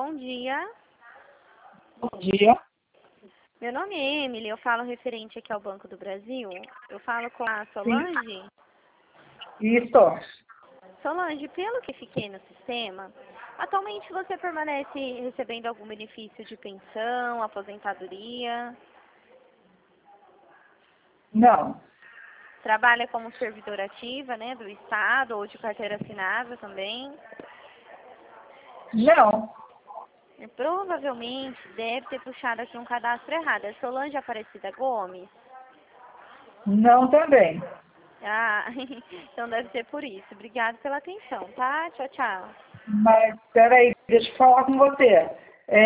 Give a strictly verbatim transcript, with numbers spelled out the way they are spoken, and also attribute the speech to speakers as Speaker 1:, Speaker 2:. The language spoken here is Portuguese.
Speaker 1: bom dia.
Speaker 2: Bom dia.
Speaker 1: Meu nome é Emily, eu falo referente aqui ao Banco do Brasil. Eu falo com a
Speaker 2: Sim.
Speaker 1: Solange.
Speaker 2: Isso.
Speaker 1: Solange, pelo que fiquei no sistema, atualmente você permanece recebendo algum benefício de pensão, aposentadoria?
Speaker 2: Não.
Speaker 1: Trabalha como servidora ativa, né, do Estado ou de carteira assinada também?
Speaker 2: Não.
Speaker 1: Provavelmente deve ter puxado aqui um cadastro errado. É Solange Aparecida Gomes?
Speaker 2: Não também.
Speaker 1: Ah, então deve ser por isso. Obrigada pela atenção, tá? Tchau, tchau.
Speaker 2: Mas, peraí, deixa eu falar com você.